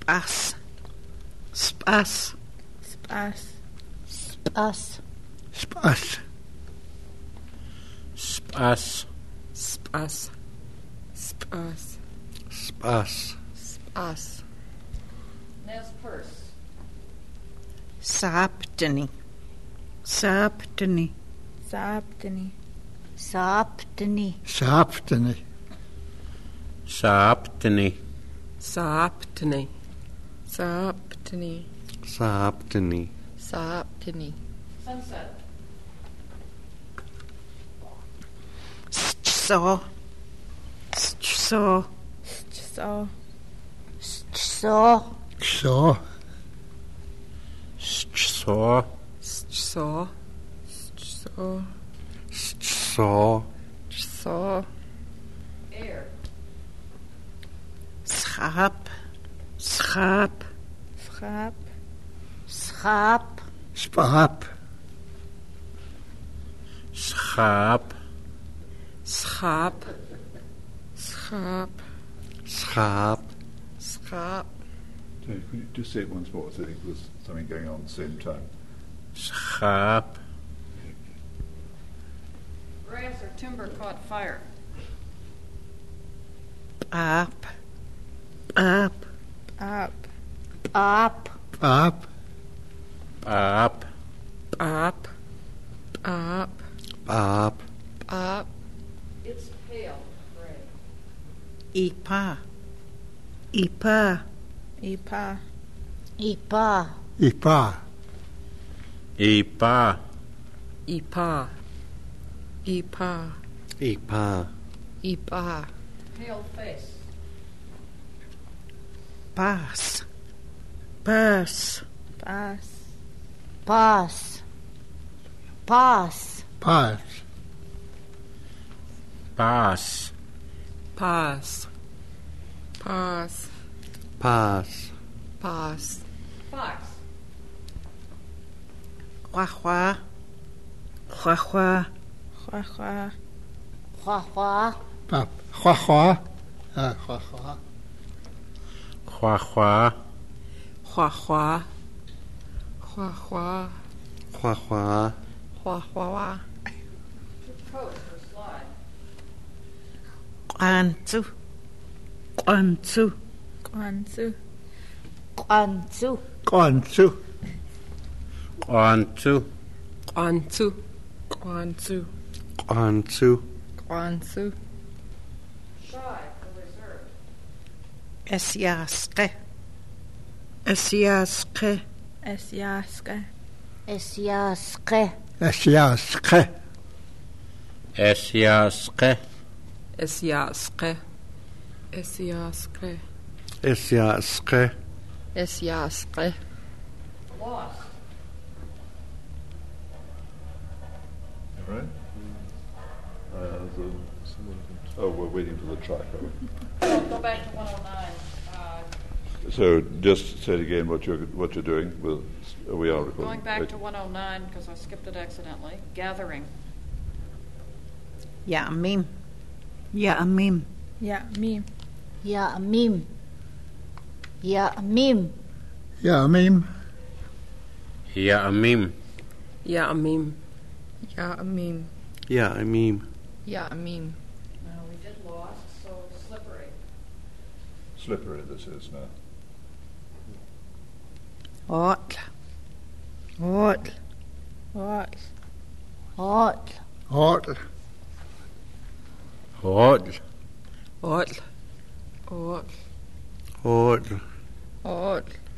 Spas. Spas. Spas. Spas. Spas. Spas. Spas. Spas. Spas. Spas. Nez Perce. Saaptani. Saaptani. Saaptani. Saaptani. Saaptani. Saaptani. Saaptani. Saaptani. Saaptani. Saaptani. Sunset. Stso. Stso. Stso. Stso. Kso. Stso. Stso. Stso. Stso. Stso. Air. Schap. Schap. Schaap. Schaap. Spaap. Schaap. Schaap. Schaap. Schaap. Schaap. So could you just say it once more? So I think there's something going on at the same time. Schaap. Grass or timber caught fire. Paap. Paap. Aap. Aap. Paap. Paap. Paap. Paap. Paap. Paap. It's pale gray. Ipa. Ipa. Ipa. Ipa. Ipa. Ipa. Ipa. Ipa. Ipa. Ipa. Pale face. Pas. Pas. Pas. Pas. Pas. Paas. Paas. Pass. Pass. Paas. Pass. Fox. Hua. Hua. Hua. Hua hua. Hua hua. Pap. Hua hua. Hua hua. Hua hua. Hua hua. Hua hua. Hua hua. Hua hua. To coast or slide. Quanzu. Quanzu. Guanzu. Guanzu. Guanzu. Guanzu. Guanzu. Guanzu. Guanzu. Guanzu. Shy or reserved. Esyaske. Esyaske. Esjaske. Esjaske. Esjaske. Esjaske. Esjaske. Esjaske. Esjaske. Esjaske. Lost. All right? We're waiting for the track. Are we? Oh, go back to 109. So just say it again what you're doing. We are recording. Going back to 109 because I skipped it accidentally. Gathering. Ya'mim. Ya'mim. Ja, mim. Ya'mim. Ya'mim. Ya'mim. Ya'mim. Ya'mim. Ya'mim. Ya'mim. Ya'mim. Now we did lost, so slippery. Slippery this is now. Otl. Otl. What? Hot. Hot. Hot. Hot. Hot. Hot. Hot.